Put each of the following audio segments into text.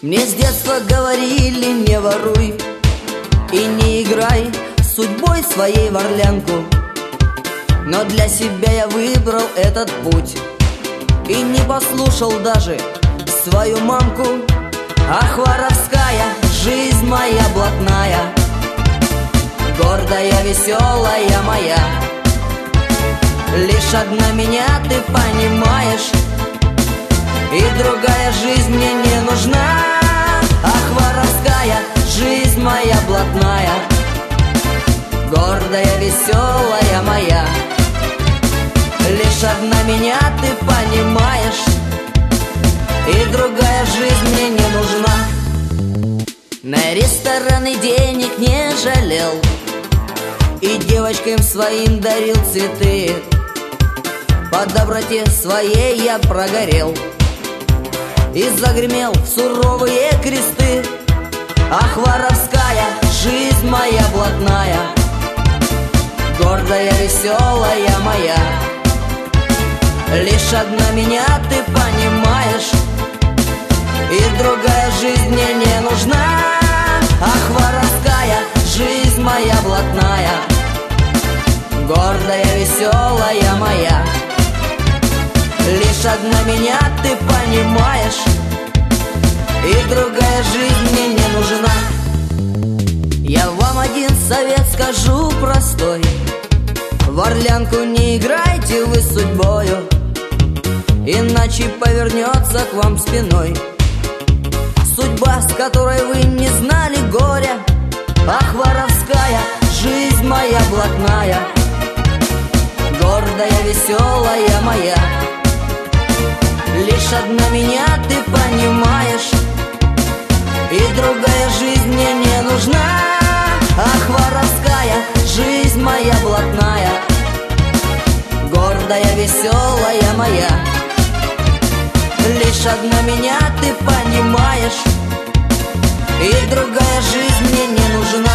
Мне с детства говорили: не воруй и не играй судьбой своей в орлянку. Но для себя я выбрал этот путь и не послушал даже свою мамку. Ах, воровская жизнь моя блатная, гордая, веселая моя, лишь одна меня ты понимаешь, и другая жизнь мне не нужна. Ах, воровская жизнь моя блатная, гордая, веселая моя, лишь одна меня ты понимаешь, и другая жизнь мне не нужна. На рестораны денег не жалел, и девочкам своим дарил цветы. По доброте своей я прогорел и загремел в суровые кресты. Ах, воровская жизнь моя блатная, гордая, веселая моя, лишь одна меня ты понимаешь, и другая жизнь мне не нужна. Ах, воровская жизнь моя блатная, гордая, веселая моя, лишь одна меня ты понимаешь, и другая жизнь мне не нужна. Я вам один совет скажу простой: в орлянку не играйте вы с судьбою, иначе повернется к вам спиной судьба, с которой вы не знали горя. Ах, воровская жизнь моя блатная, гордая, веселая моя, лишь одна меня ты понимаешь, и другая жизнь мне не нужна. Ах, воровская жизнь моя блатная, гордая, веселая моя, лишь одна меня ты понимаешь, и другая жизнь мне не нужна.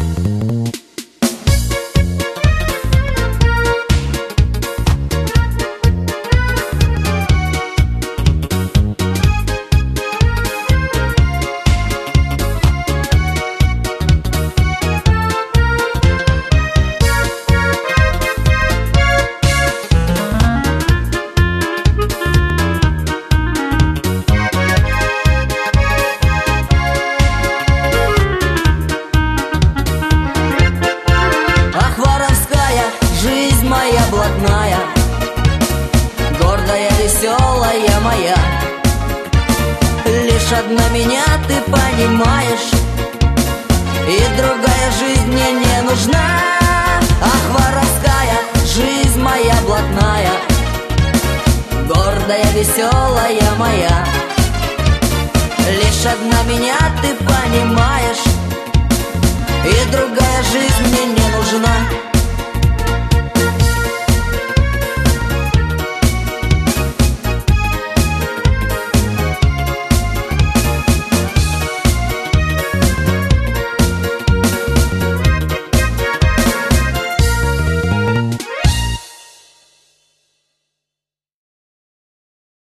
Блатная, гордая, веселая моя, лишь одна меня ты понимаешь, и другая жизнь мне не нужна. Ах, воровская жизнь моя блатная, гордая, веселая моя, лишь одна меня ты понимаешь, и другая жизнь мне не нужна.